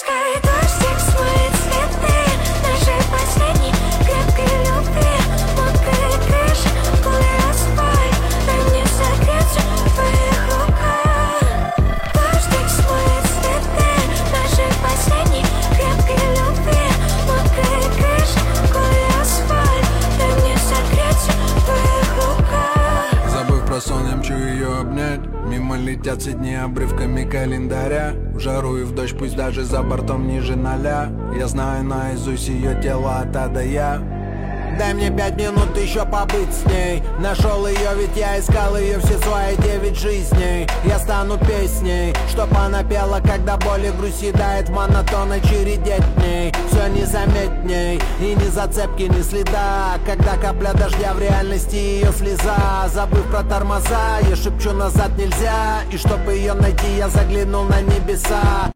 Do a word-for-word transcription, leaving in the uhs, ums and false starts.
Пускай дождик смоет следы нашей последней крепкой любви. Мокрая крыша, голый асфальт, дай мне согреться в твоих руках. Дождик смоет следы нашей последней крепкой любви. Мокрая крыша, голый асфальт, дай мне согреться в твоих руках. Забыв про сон, я мчу ее обнять. Мимо летят все дни обрывками календаря. В жару и в дождь, пусть даже за бортом ниже ноля. Я знаю наизусть ее тело от А до Я. Дай мне пять минут еще побыть с ней. Нашел ее, ведь я искал ее все свои девять жизней. Я стану песней, чтоб она пела, когда боль и грусть съедает в монотонной череде дней. Все незаметней, и ни зацепки, ни следа. Когда капля дождя в реальности ее слеза. Забыв про тормоза, я шепчу назад нельзя. И чтоб ее найти, я заглянул на небеса.